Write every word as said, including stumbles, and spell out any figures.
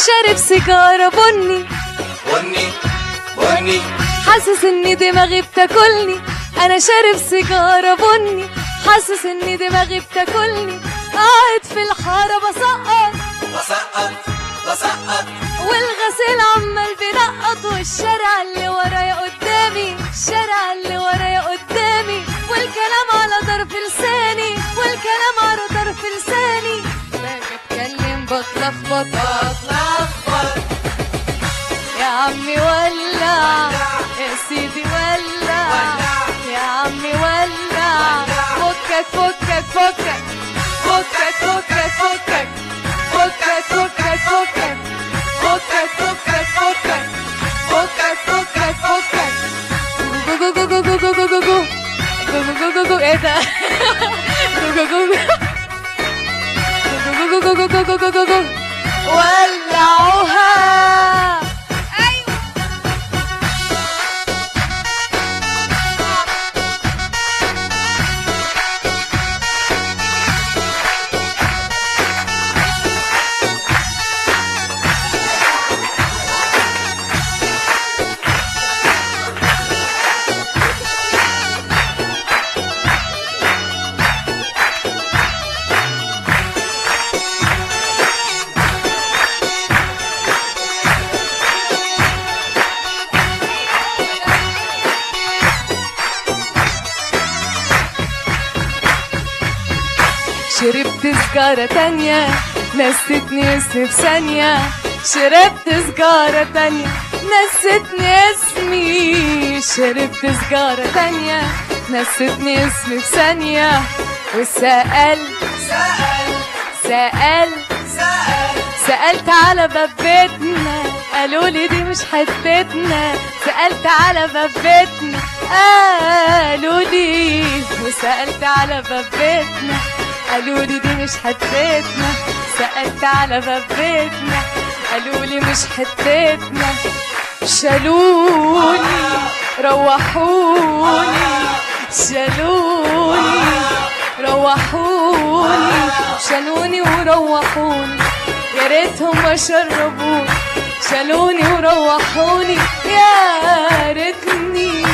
شارب سيجارة بني بني بني حاسس ان دماغي بتاكلني. انا شارب سيجارة بني حاسس ان دماغي بتاكلني. قاعد في الحارة بسقط بسقط بسقط والغسيل عمال بينقط. والشارع اللي ورايا قدامي الشارع اللي ورايا قدامي. والكلام على طرف لساني والكلام على طرف لساني. باجي اتكلم بتلخبط بتلخبط يا عمي ولع يا سيدي ولع يا عمي ولع. فكك فكك فكك فكك فكك فكك فكك فكك فكك فكك فكك فكك فكك فكك فكك جو جو جو جو جو جو جو جو جو جو جو ايه ده؟ جو جو جو جو جو جو جو جو جو جو جو ولعوها. شربت سجارة تانية نستني اسمي في ثانية. شربت سجارة تانية نستني اسمي. شربت سجارة تانية نستني اسمي في ثانية. وسأل سأل سأل سأل سألت على باب بيتنا قالوا لي دي مش حتتنا. سألت على باب بيتنا قالوا لي. وسألت على باب بيتنا قالوا لي دي مش حتتنا. سألت على باب بيتنا قالوا لي مش حتتنا. شالوني روحوني شالوني روحوني شالوني وروحوني. يا ريتهم ما شربوني. شالوني وروحوني يا ريتني